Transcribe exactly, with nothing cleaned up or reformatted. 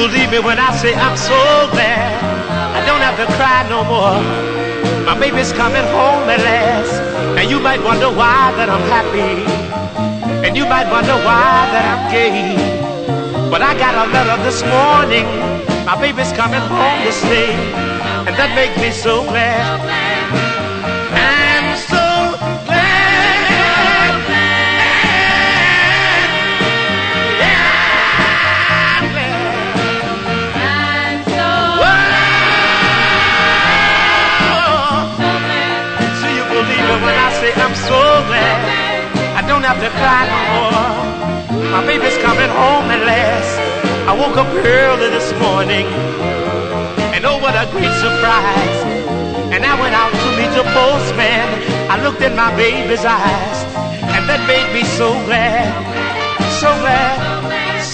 believe me when I say I'm so glad I don't have to cry no more. My baby's coming home at last. And you might wonder why that I'm happy, and you might wonder why that I'm gay. But I got a letter this morning, my baby's coming home to stay, and that makes me so glad. I'm so glad. Yeah, I'm glad. I'm so glad. So you believe me when I say I'm so glad I don't have to cry no more. My baby's coming home at last. I woke up early this morning, and oh, what a great surprise. And I went out to meet the postman. I looked in my baby's eyes, and that made me so glad, so glad.